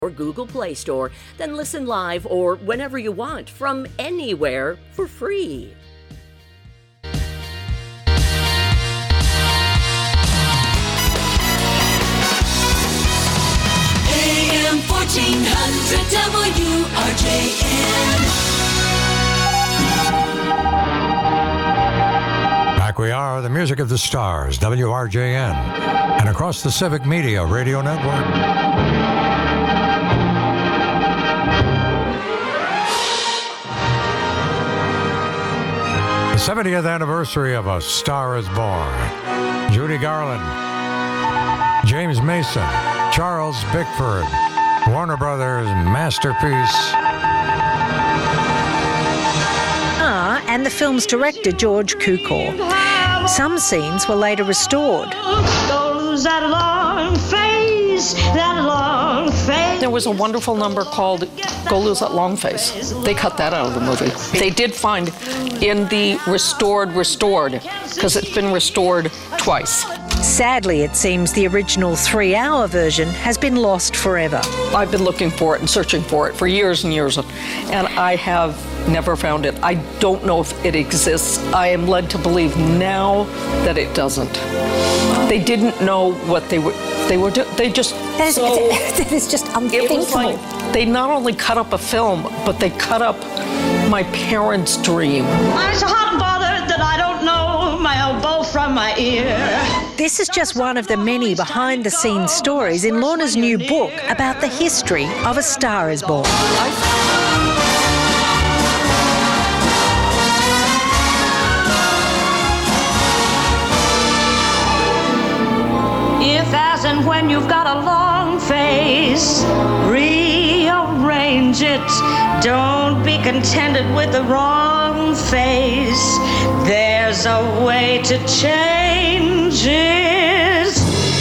or Google Play Store. Then listen live or whenever you want from anywhere for free. AM 1400 WRJN. Back we are, the music of the stars, WRJN, and across the Civic Media Radio Network. The 70th anniversary of A Star is Born. Judy Garland, James Mason, Charles Bickford, Warner Brothers masterpiece. And the film's director, George Cukor. Some scenes were later restored. There was a wonderful number called Go Lose That Long Face. They cut that out of the movie. They did find in the restored, because it's been restored twice. Sadly, it seems the original 3-hour version has been lost forever. I've been looking for it and searching for it for years and years, and I have never found it. I don't know if it exists. I am led to believe now that it doesn't. They didn't know what they were doing. They just... That is just unthinkable. It was like they not only cut up a film, but they cut up my parents' dream. I'm so hot and bothered that I don't know my elbow from my ear. This is just one of the many behind-the-scenes stories in Lorna's new book about the history of A Star is Born. If, as and when you've got a long face, rearrange it. Don't be contented with the wrong face. There's a way to change it.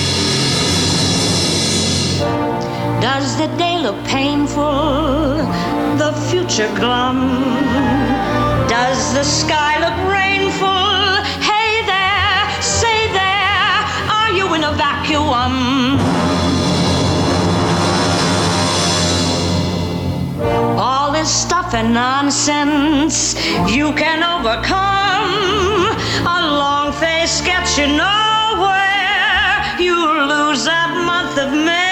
Does the day look painful? The future glum? Does the sky look rainful? Hey there, say there, are you in a vacuum? All this stuff and nonsense you can overcome. A long face gets you nowhere. You lose that month of May.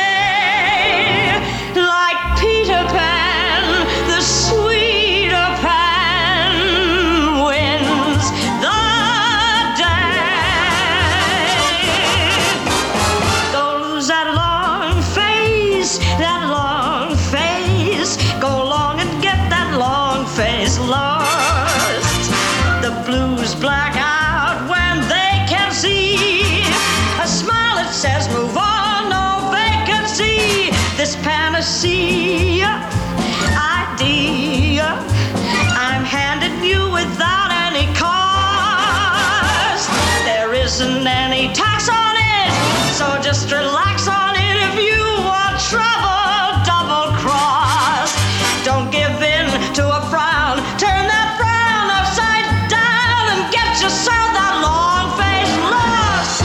Like Peter Pan, the sweeter Pan wins the day. Go lose that long face, that long face. Go along and get that long face lost. The blues black out when they can see a smile that says move on, no vacancy. This panacea idea I'm handing you without any cost. There isn't any tax on it, so just relax on it. If you want trouble, double cross. Don't give in to a frown. Turn that frown upside down and get yourself that long face lost.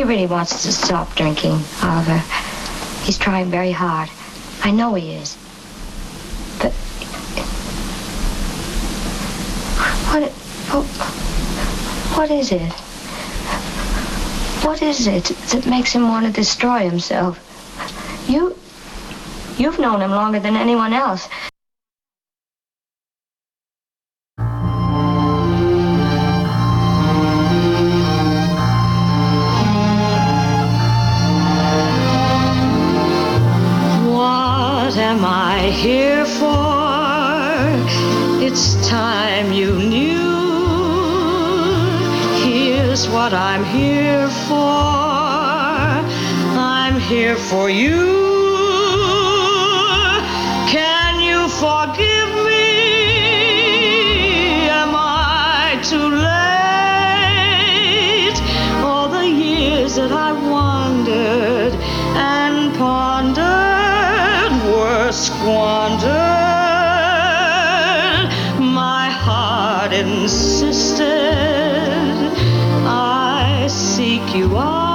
really wants us to stop drinking, Oliver. He's trying very hard. I know he is. But what is it? What is it that makes him want to destroy himself? You've known him longer than anyone else. What am I here for? It's time you knew. Here's what I'm here for. I'm here for you. Can you forgive me? Am I too late? All the years that I wandered and pondered were squandered. My heart insisted I seek you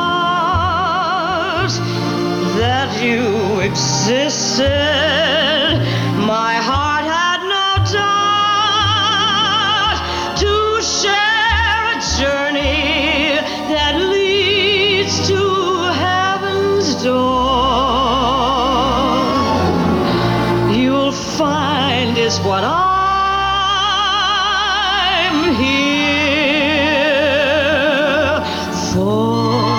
out, that you existed. My heart had no doubt to share a journey that leads to heaven's door. You'll find is what I'm here for.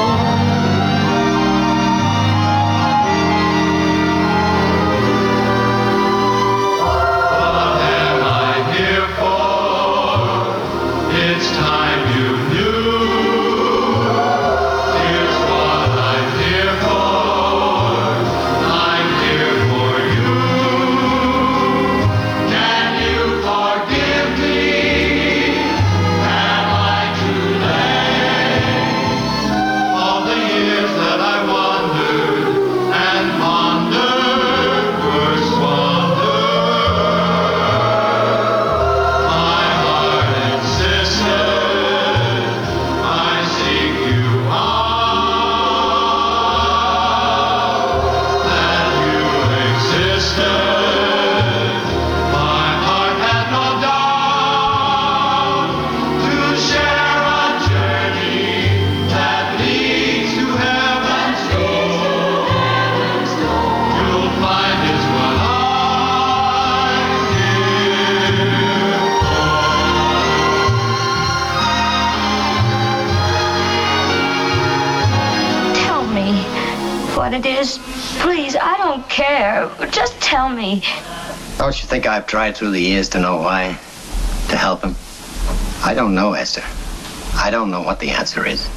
What it is, please, I don't care. Just tell me. Don't you think I've tried through the years to know why? To help him? I don't know, Esther. I don't know what the answer is.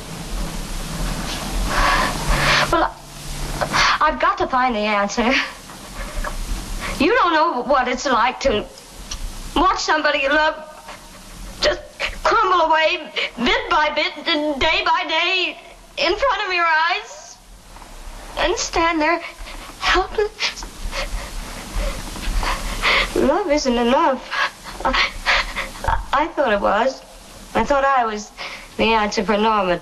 Well, I've got to find the answer. You don't know what it's like to watch somebody you love just crumble away bit by bit and day by day in front of your eyes. And stand there helpless. Love isn't enough. I thought it was. I thought I was the answer for Norman.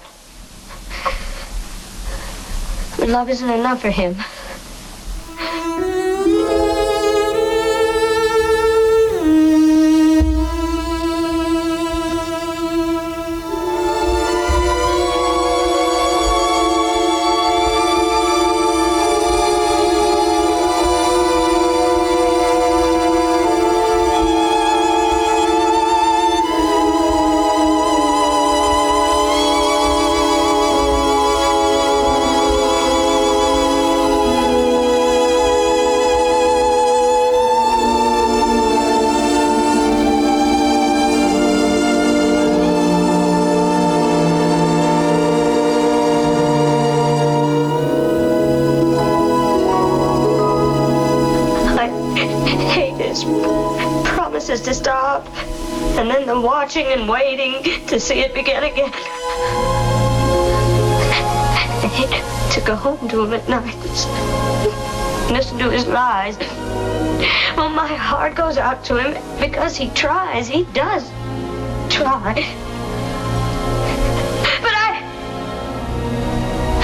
But love isn't enough for him. To stop, and then the watching and waiting to see it begin again. I hate to go home to him at night, listen to his lies. Well, my heart goes out to him because he tries. He does try. But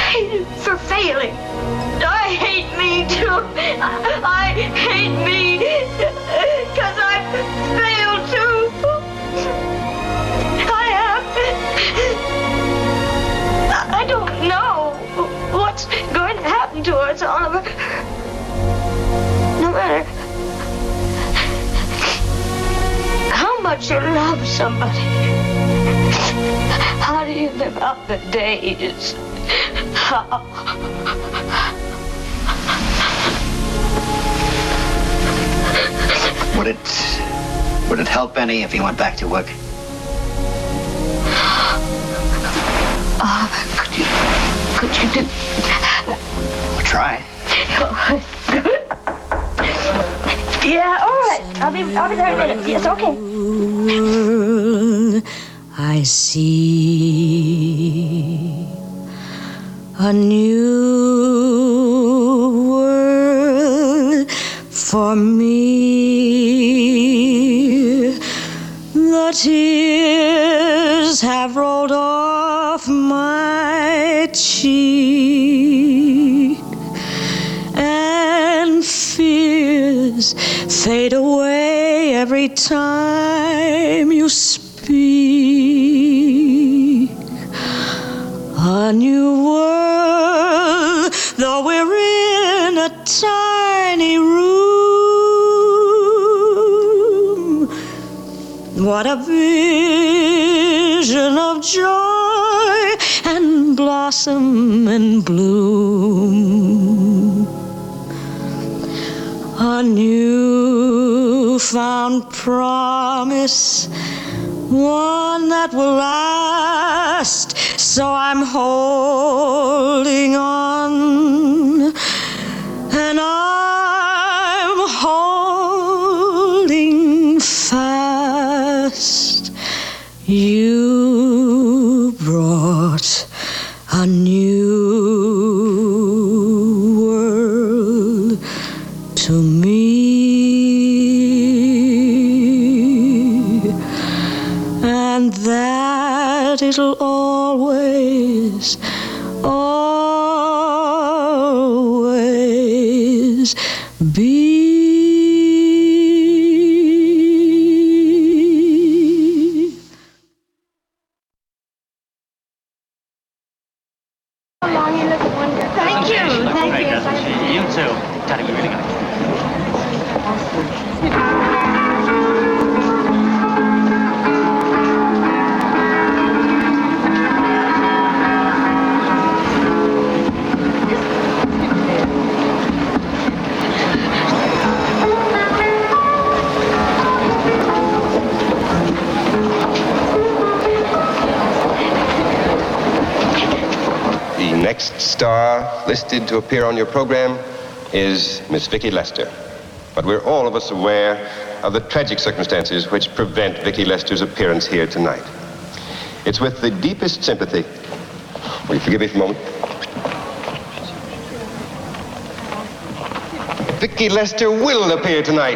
failing. I hate me too. I hate me because I failed too. I don't know what's going to happen to us, Oliver. No matter how much you love somebody, how do you live out the days? How? Would it help any if he went back to work? Could you do? We'll try. Yeah, all right. I'll be there in a minute. Yes, okay. I see a new world for me. The tears have rolled off my cheek, and fears fade away every time you speak. A new world, though we're in a tiny room. What a vision of joy and blossom and bloom. A new-found promise, one that will last, so I'm holding on, and I'm holding fast. You brought a new world to me, and that it'll always, always be. Thank you. Thank you. You too. Gotta be really good. The next star listed to appear on your program is Miss Vicki Lester. But we're all of us aware of the tragic circumstances which prevent Vicki Lester's appearance here tonight. It's with the deepest sympathy. Will you forgive me for a moment? Vicki Lester will appear tonight.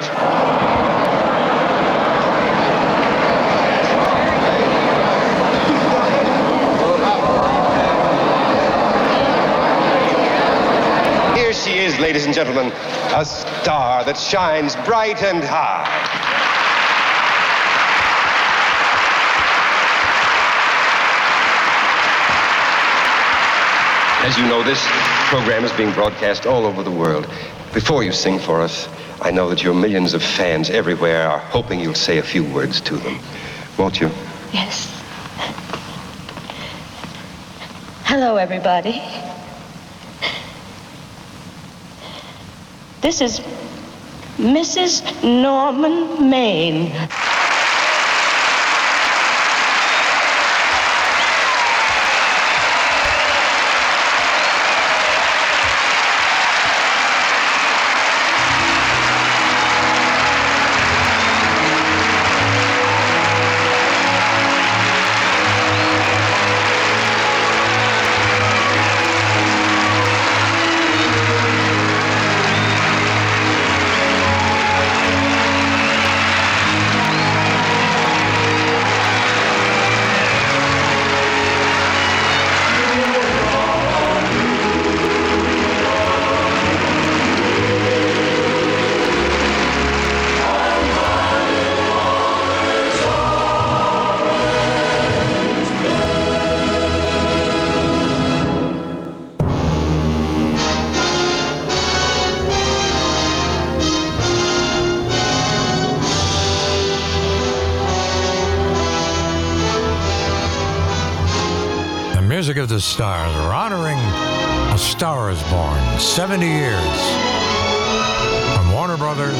She is, ladies and gentlemen, a star that shines bright and high. As you know, this program is being broadcast all over the world. Before you sing for us, I know that your millions of fans everywhere are hoping you'll say a few words to them. Won't you? Yes. Hello, everybody. This is Mrs. Norman Maine. music of the stars. We're honoring A Star is Born, 70 years from Warner Brothers.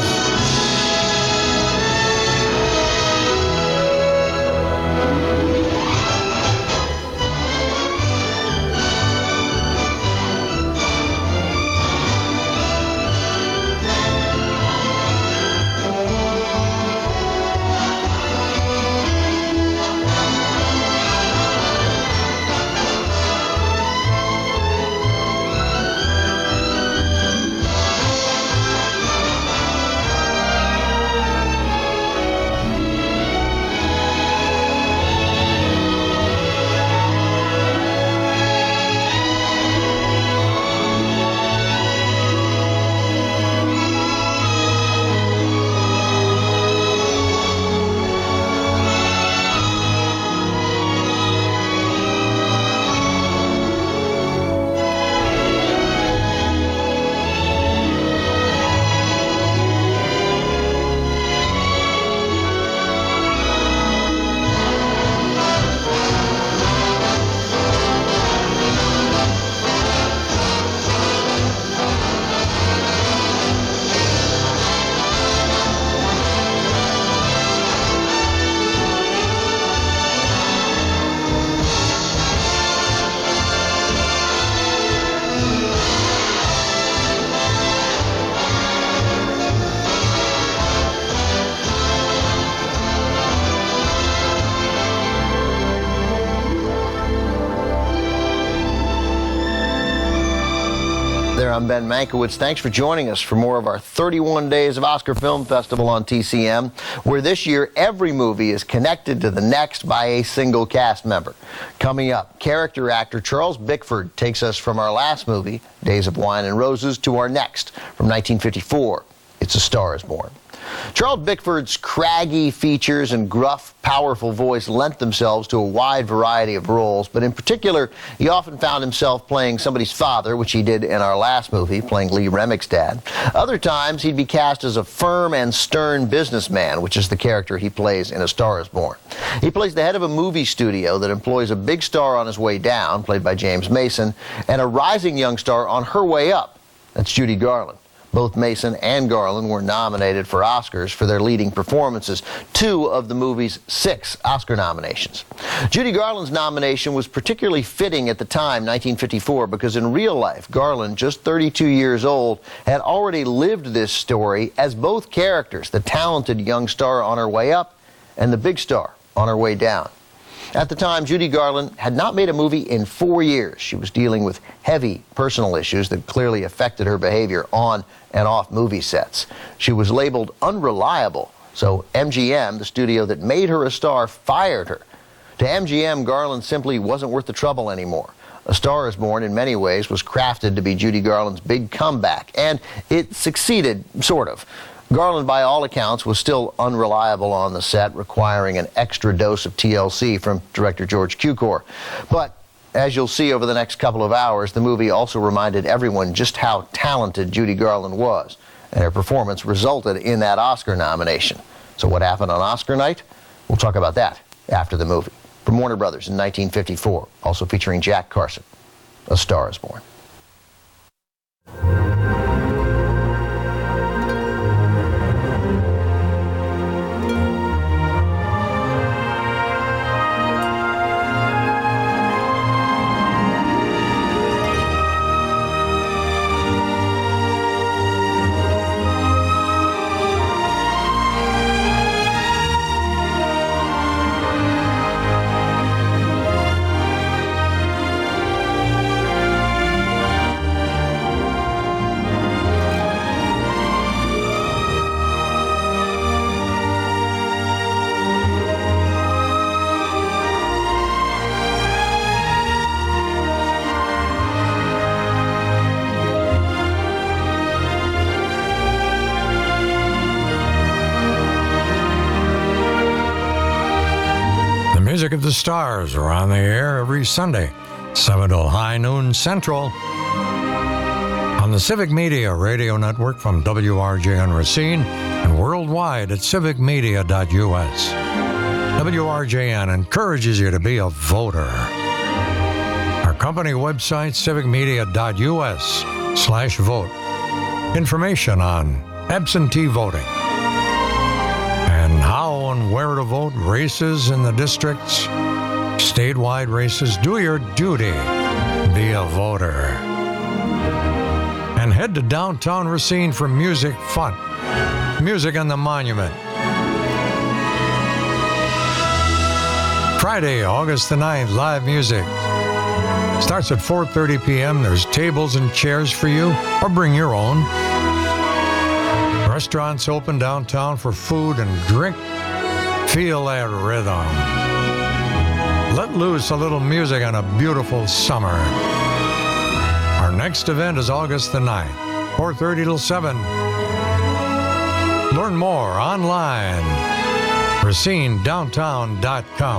I'm Ben Mankiewicz. Thanks for joining us for more of our 31 Days of Oscar Film Festival on TCM, where this year every movie is connected to the next by a single cast member. Coming up, character actor Charles Bickford takes us from our last movie, Days of Wine and Roses, to our next, from 1954, It's a Star is Born. Charles Bickford's craggy features and gruff, powerful voice lent themselves to a wide variety of roles, but in particular, he often found himself playing somebody's father, which he did in our last movie, playing Lee Remick's dad. Other times, he'd be cast as a firm and stern businessman, which is the character he plays in A Star is Born. He plays the head of a movie studio that employs a big star on his way down, played by James Mason, and a rising young star on her way up. That's Judy Garland. Both Mason and Garland were nominated for Oscars for their leading performances, 2 of the movie's 6 Oscar nominations. Judy Garland's nomination was particularly fitting at the time, 1954, because in real life, Garland, just 32 years old, had already lived this story as both characters, the talented young star on her way up and the big star on her way down. At the time, Judy Garland had not made a movie in 4 years. She was dealing with heavy personal issues that clearly affected her behavior on and off movie sets. She was labeled unreliable, so MGM, the studio that made her a star, fired her. To MGM, Garland simply wasn't worth the trouble anymore. A Star is Born, in many ways, was crafted to be Judy Garland's big comeback, and it succeeded, sort of. Garland, by all accounts, was still unreliable on the set, requiring an extra dose of TLC from director George Cukor. But as you'll see over the next couple of hours, the movie also reminded everyone just how talented Judy Garland was, and her performance resulted in that Oscar nomination. So what happened on Oscar night? We'll talk about that after the movie. From Warner Brothers in 1954, also featuring Jack Carson, A Star is Born. Music of the Stars are on the air every Sunday, 7 till high noon Central, on the Civic Media Radio Network from WRJN Racine and worldwide at civicmedia.us. WRJN encourages you to be a voter. Company website, civicmedia.us/vote. Information on absentee voting and how and where to vote, races in the districts, statewide races. Do your duty. Be a voter. And head to downtown Racine for music fun. Music on the Monument. Friday, August the 9th, live music. Starts at 4:30 p.m. There's tables and chairs for you, or bring your own. Restaurants open downtown for food and drink. Feel that rhythm. Let loose a little music on a beautiful summer. Our next event is August the 9th, 4:30 till 7. Learn more online. RacineDowntown.com.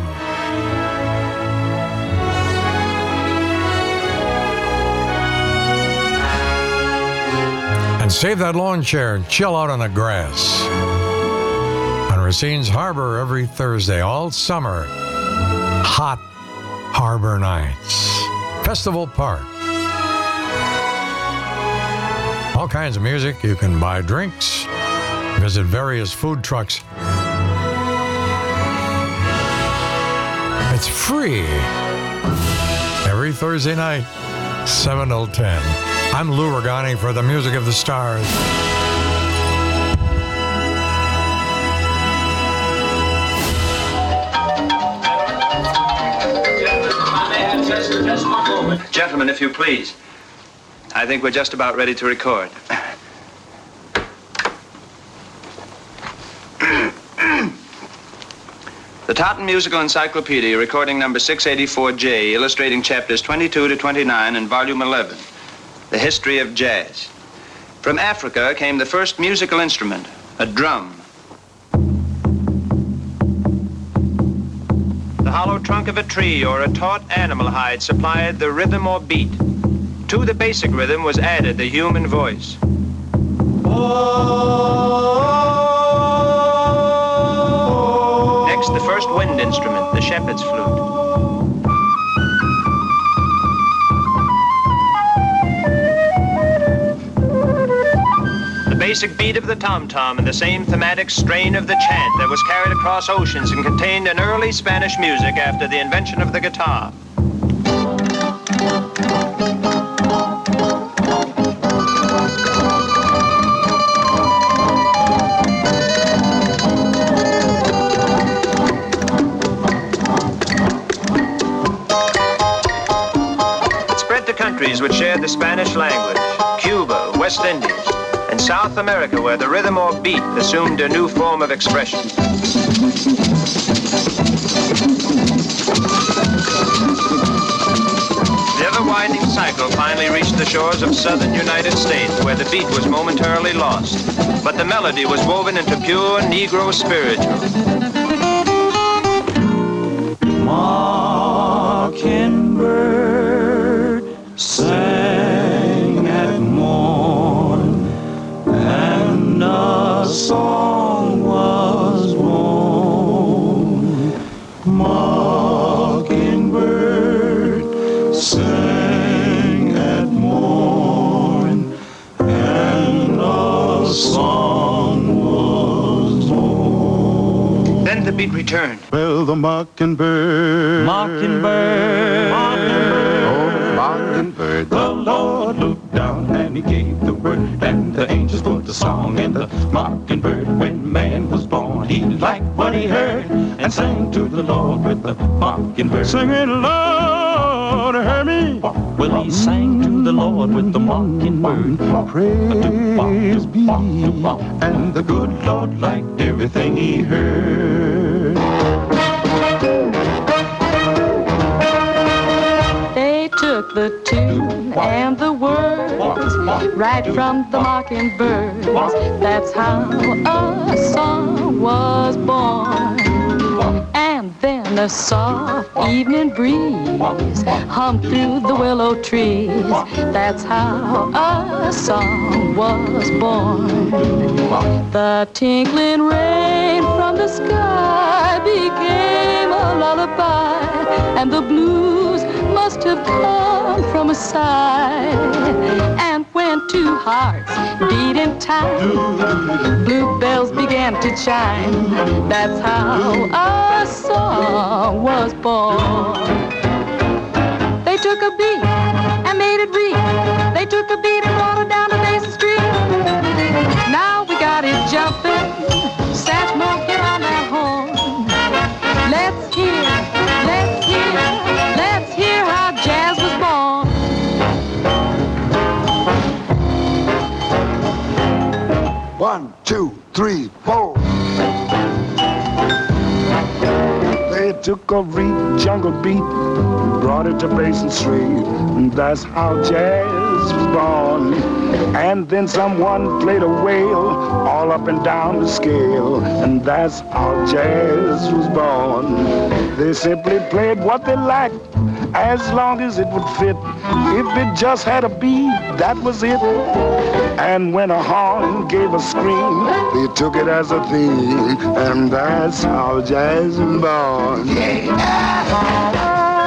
And save that lawn chair and chill out on the grass. On Racine's Harbor every Thursday, all summer. Hot Harbor Nights. Festival Park. All kinds of music. You can buy drinks. Visit various food trucks. It's free. Every Thursday night, 7 till 10. I'm Lou Ragani for the Music of the Stars. Just one moment. Gentlemen, if you please. I think we're just about ready to record. The Totten Musical Encyclopedia, recording number 684J, illustrating chapters 22 to 29 in volume 11. The History of Jazz. From Africa came the first musical instrument, a drum. The hollow trunk of a tree or a taut animal hide supplied the rhythm or beat. To the basic rhythm was added the human voice. Next, the first wind instrument, the shepherd's flute. Basic beat of the tom-tom and the same thematic strain of the chant that was carried across oceans and contained in early Spanish music after the invention of the guitar. It spread to countries which shared the Spanish language, Cuba, West Indies, and South America, where the rhythm or beat assumed a new form of expression. The ever-widening cycle finally reached the shores of southern United States, where the beat was momentarily lost, but the melody was woven into pure Negro spiritual. Mockingbird sang at morn, and a song was born. Mockingbird sang at morn, and a song was born. Then the beat returned. Well, the mockingbird, mockingbird, mockingbird, oh, mockingbird. The Lord looked down and he gave the word, and the angels put the song in the mockingbird. When man was born, he liked what he heard and sang to the Lord with the mockingbird. Singing, Lord, hear me. Well, he sang to the Lord with the mockingbird. Praise be, and the good Lord liked everything he heard. They took the tune and the words right from the mockingbirds. That's how a song was born. And then a soft evening breeze hummed through the willow trees. That's how a song was born. The tinkling rain from the sky became a lullaby, and the blues must have come from a sigh. And when two hearts beat in time, bluebells began to chime. That's how a song was born. They took a beat and made it real. They took a beat and brought it down to Mason Street. Now we got it jumping. Satchmo, get on that horn. Let's hear how jazz was born. One, two, three, four. They took a jungle beat, brought it to Basin Street, and that's how jazz was born. And then someone played a whale all up and down the scale, and that's how jazz was born. They simply played what they liked, as long as it would fit. If it just had a beat, that was it. And when a horn gave a scream, they took it as a theme, and that's how jazz was born. Yeah.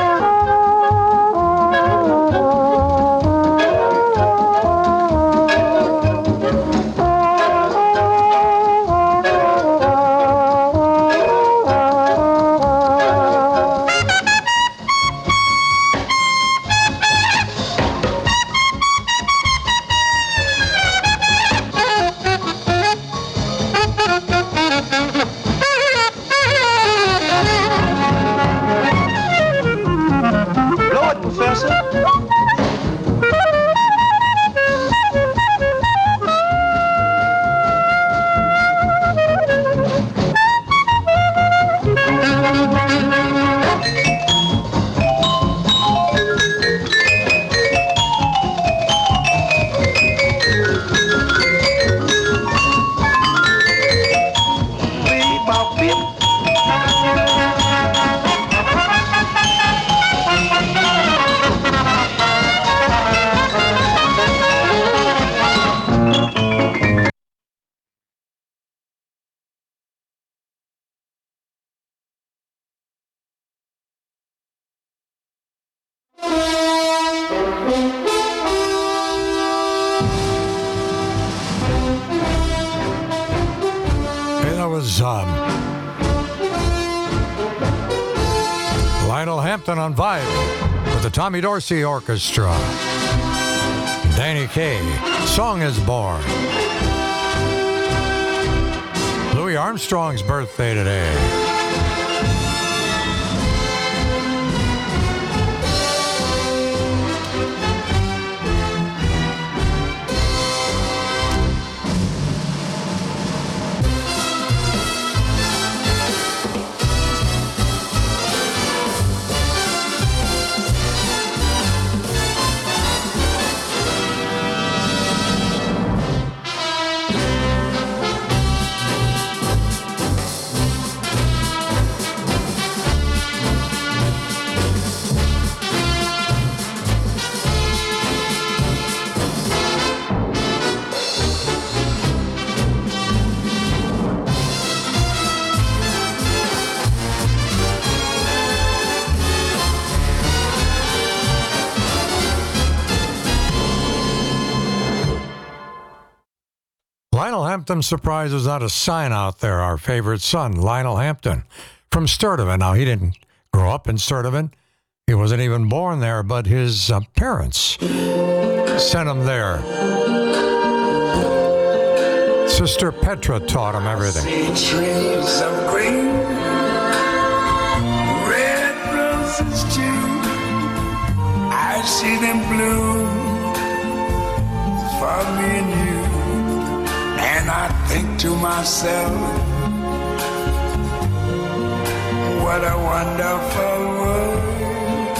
Lionel Hampton on Vibe with the Tommy Dorsey Orchestra. Danny Kaye, Song is Born. Louis Armstrong's birthday today. Lionel Hampton surprises out a sign out there, our favorite son, Lionel Hampton, from Sturtevant. Now, he didn't grow up in Sturtevant. He wasn't even born there, but his parents sent him there. Sister Petra taught him everything. I see trees of green, red roses too. I see them bloom for me and you. And I think to myself, what a wonderful world.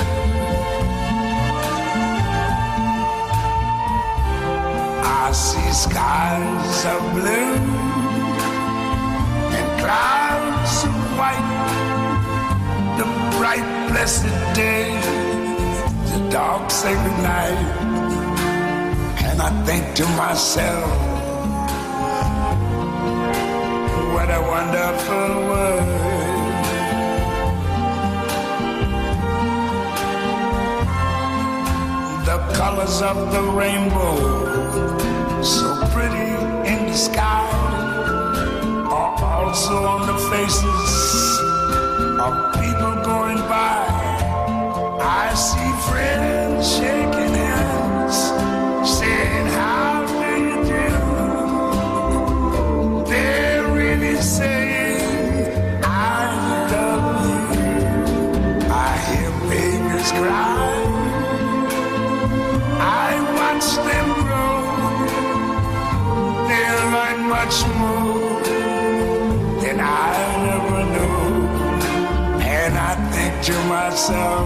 I see skies of blue and clouds of white, the bright blessed day, the dark sacred night. And I think to myself, what a wonderful world. colors of the rainbow, so pretty in the sky, are also on the faces of people going by. I see friends shaking hands, saying, how do you do? They're really saying, I love you. I hear babies cry. I watch them grow. They'll learn much more than I ever knew. And I think to myself,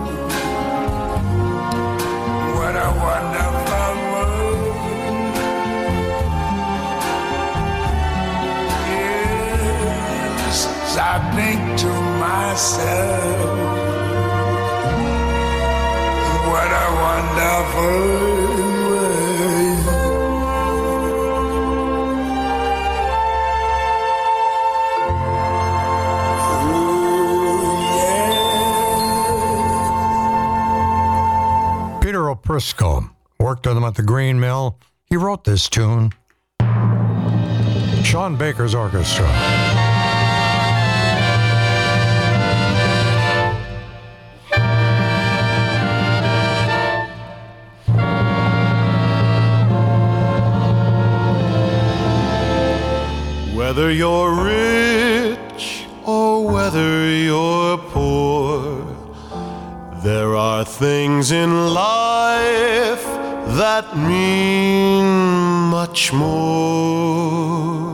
what a wonderful world. Yes, I think to myself, what a wonderful world. Peter O'Prisco worked with him at the Green Mill. He wrote this tune. Sean Baker's orchestra. Whether you're rich or whether you're poor, there are things in life that mean much more.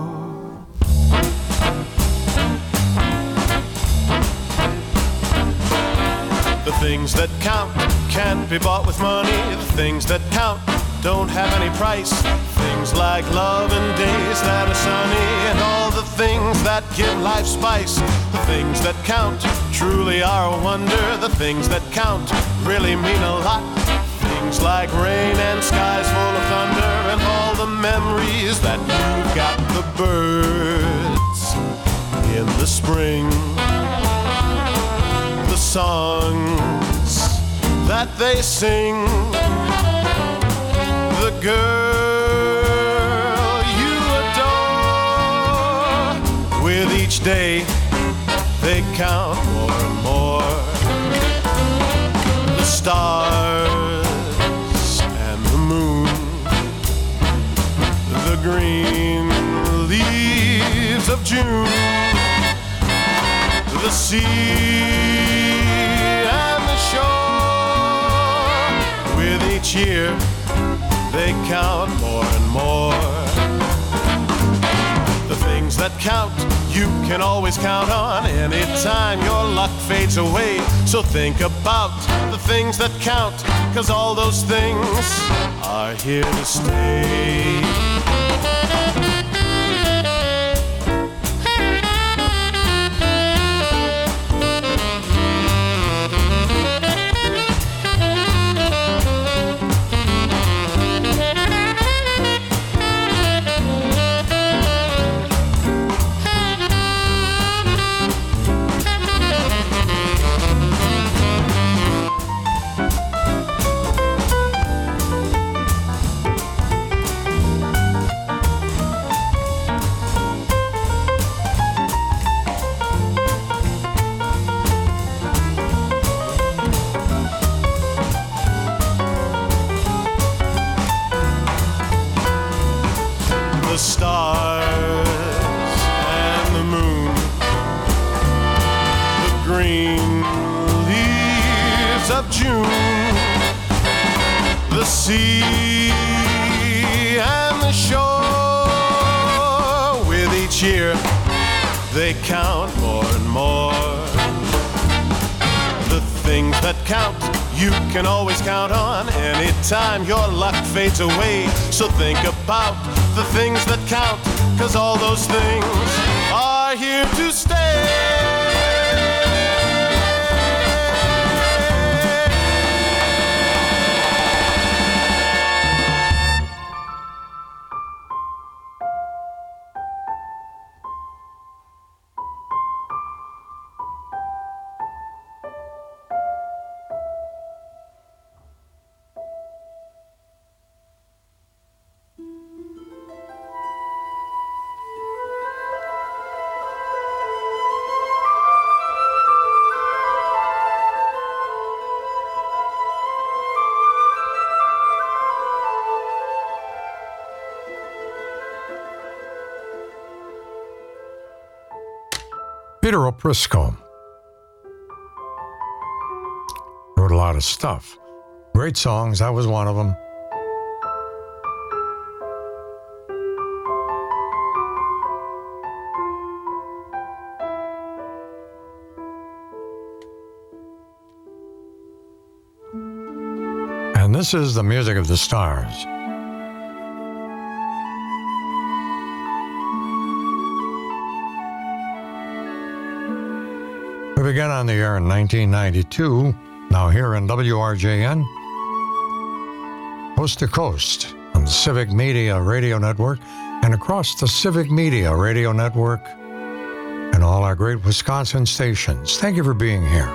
The things that count can't be bought with money. The things that count don't have any price. Things like love and days that are sunny, and all the things that give life spice. The things that count truly are a wonder. The things that count really mean a lot. Things like rain and skies full of thunder, and all the memories that you've got. The birds in the spring, the songs that they sing, the girl you adore. With each day they count more and more. The stars and the moon, the green leaves of June, the sea and the shore. With each year they count more and more. The things that count you can always count on anytime your luck fades away. So think about the things that count, 'cause all those things are here to stay. The stars and the moon, the green leaves of June, the sea and the shore. With each year they count more and more. The things that count you can always count on anytime your luck fades away. So think about the things that count, 'cause all those things are here to stay. Peter O'Prisco wrote a lot of stuff. Great songs, that was one of them. And this is the music of the stars. We began on the air in 1992, now here in WRJN, coast to coast on the Civic Media Radio Network and across the Civic Media Radio Network and all our great Wisconsin stations. Thank you for being here.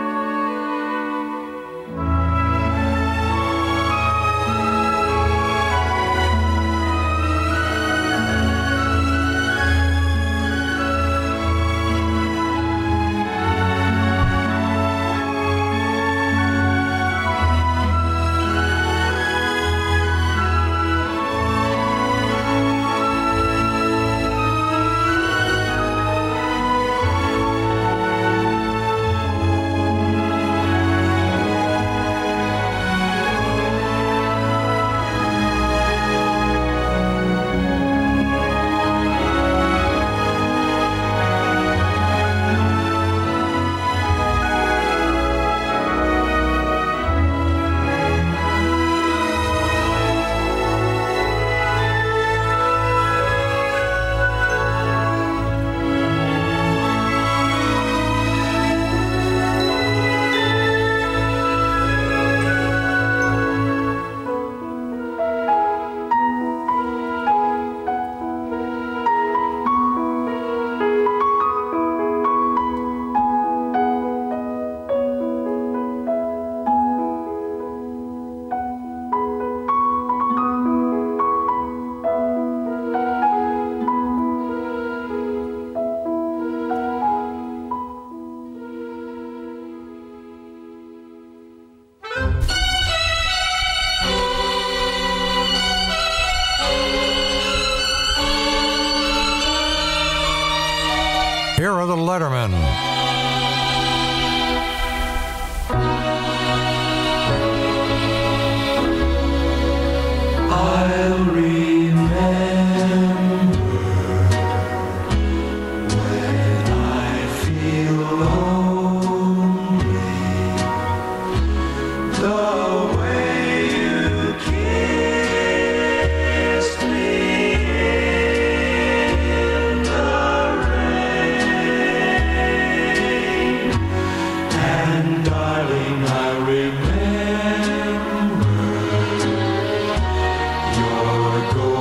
Here are the Lettermen. I'll remember when I feel lonely, the way you kissed me in the rain. And darling, I remember your golden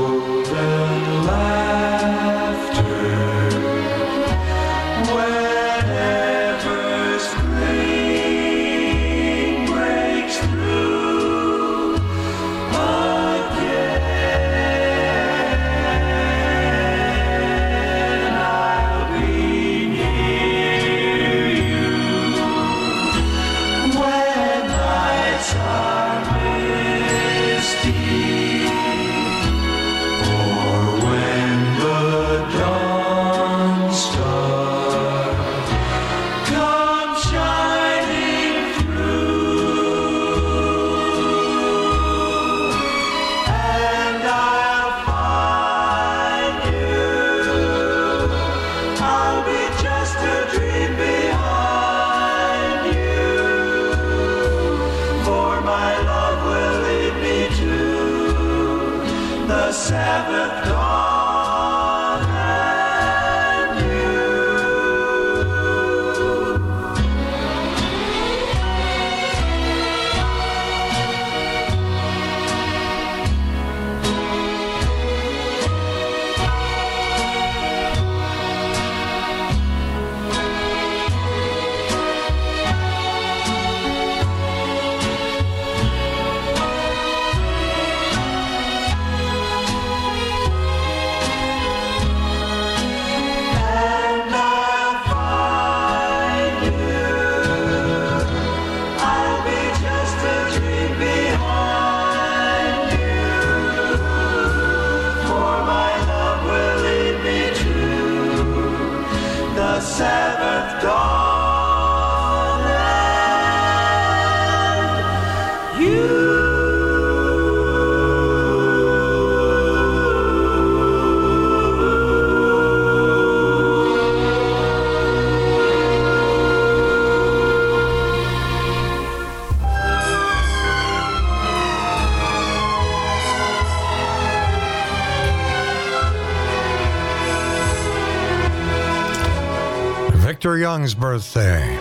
Victor Young's birthday.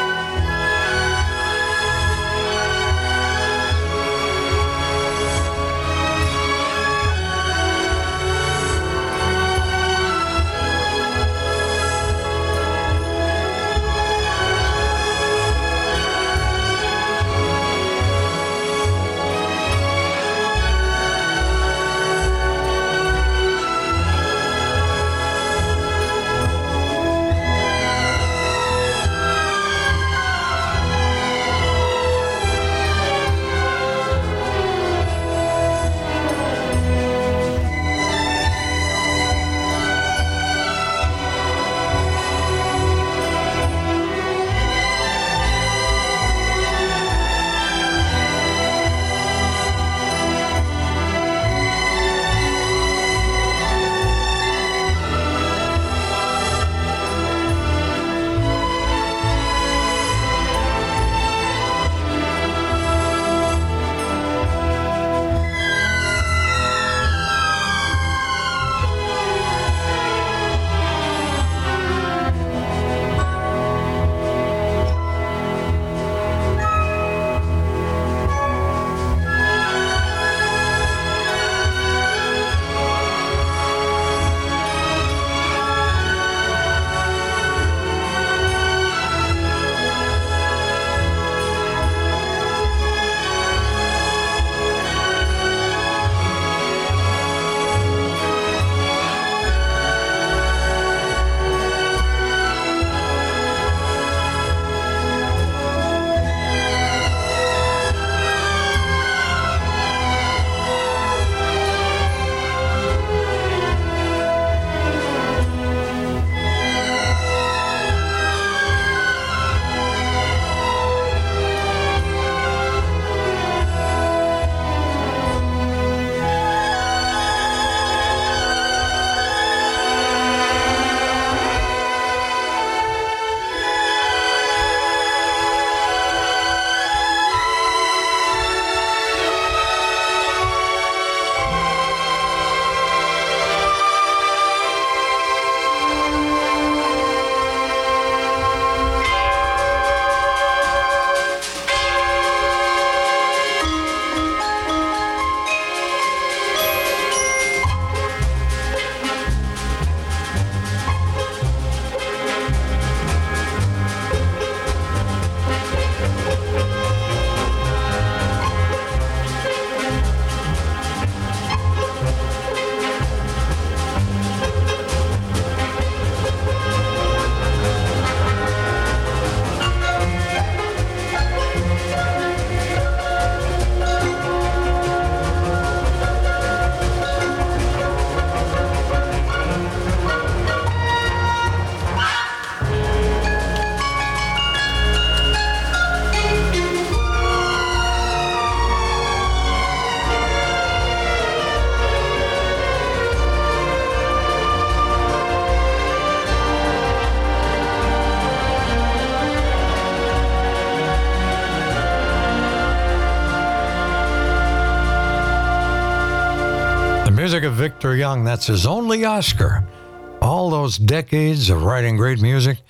Music of Victor Young, that's his only Oscar. All those decades of writing great music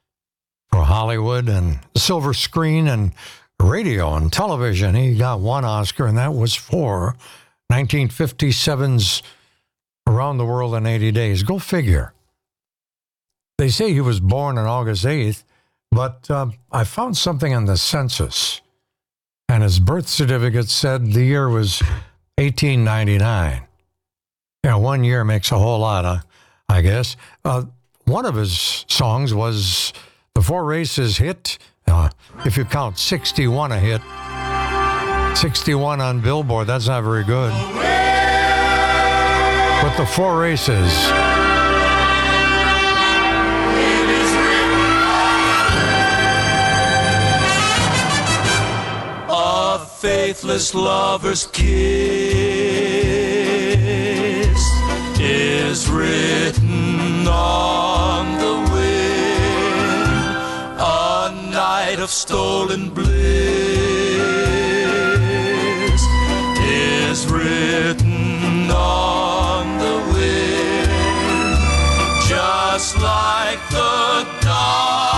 for Hollywood and the silver screen and radio and television. He got one Oscar, and that was for 1957's Around the World in 80 Days. Go figure. They say he was born on August 8th, but I found something in the census, and his birth certificate said the year was 1899. You know, 1 year makes a whole lot, I guess. One of his songs was the Four Races hit, if you count 61 a hit. 61 on Billboard, that's not very good. But the Four Races. A faithless lover's kiss is written on the wind, a night of stolen bliss is written on the wind, just like the dawn.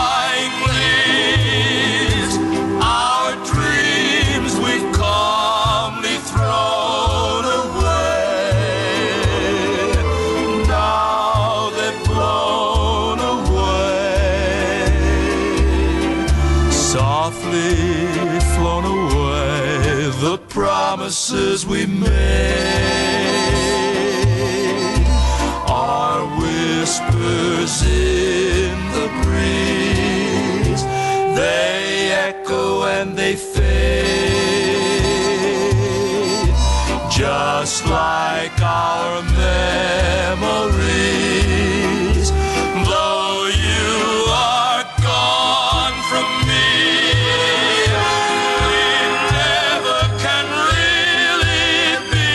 promises we made are whispers in the breeze. They echo and they fade, just like our memories. Though you are gone from me, we never can really be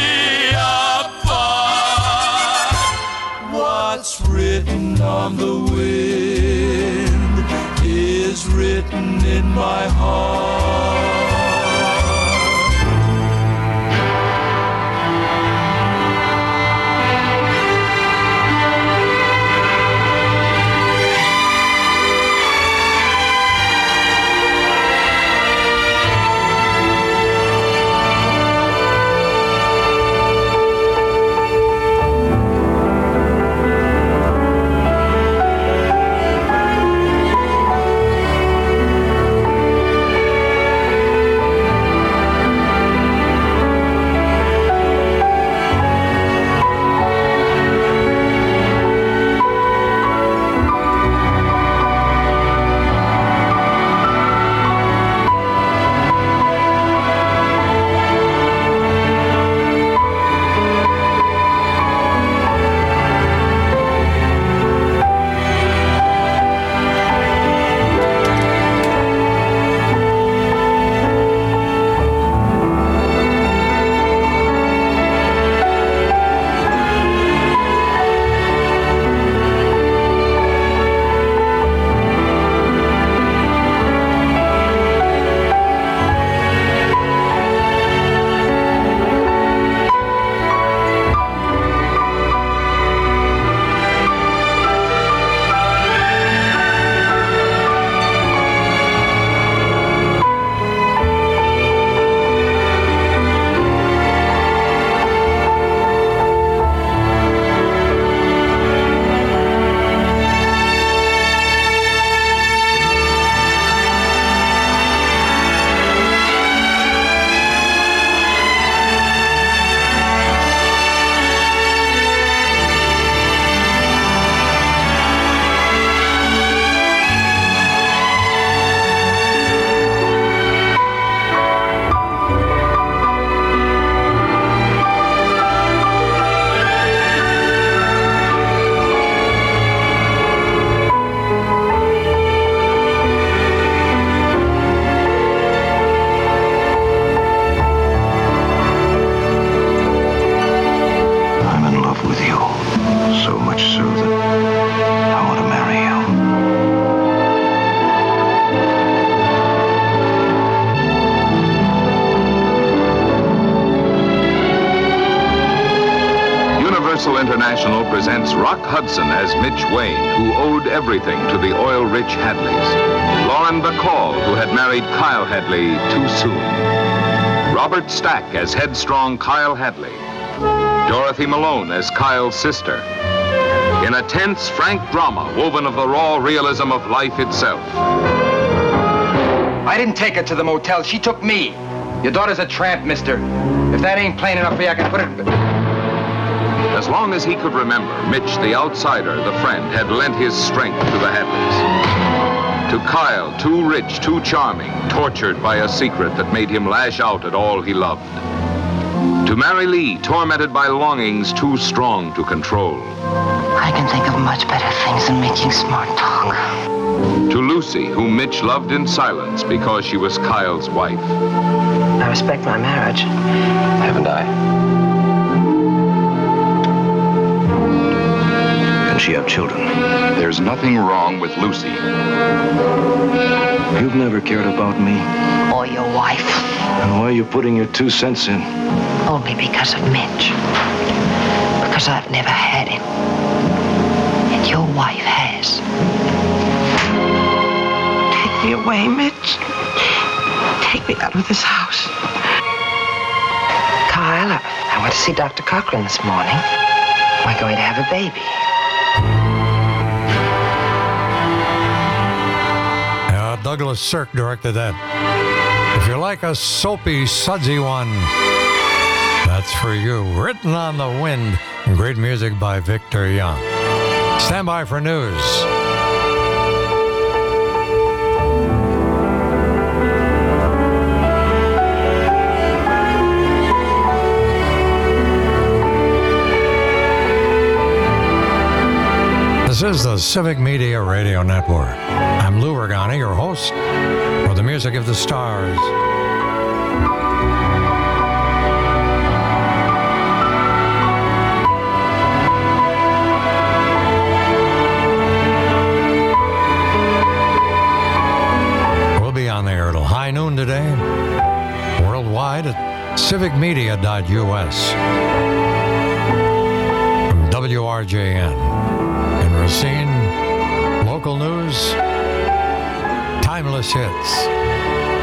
apart. What's written on the wind is written in my heart. International presents Rock Hudson as Mitch Wayne, who owed everything to the oil-rich Hadleys. Lauren Bacall, who had married Kyle Hadley too soon. Robert Stack as headstrong Kyle Hadley. Dorothy Malone as Kyle's sister. In a tense, frank drama woven of the raw realism of life itself. I didn't take her to the motel. She took me. Your daughter's a tramp, mister. If that ain't plain enough for you, I can put it... As long as he could remember, Mitch, the outsider, the friend, had lent his strength to the Hadleys. To Kyle, too rich, too charming, tortured by a secret that made him lash out at all he loved. To Mary Lee, tormented by longings too strong to control. I can think of much better things than making smart talk. To Lucy, whom Mitch loved in silence because she was Kyle's wife. I respect my marriage. Haven't I? She have children. There's nothing wrong with Lucy. You've never cared about me. Or your wife. And why are you putting your 2 cents in? Only because of Mitch. Because I've never had him. And your wife has. Take me away, Mitch. Take me out of this house. Kyle, I went to see Dr. Cochran this morning. We're going to have a baby. Douglas Sirk directed that. If you like a soapy, sudsy one, That's for you. Written on the Wind. And great music by Victor Young. Stand by for news. This is the Civic Media Radio Network. I'm Lou Regani, your host for the Music of the Stars. We'll be on the air till high noon today, worldwide at civicmedia.us. From WRJN. In Racine, local news, timeless hits.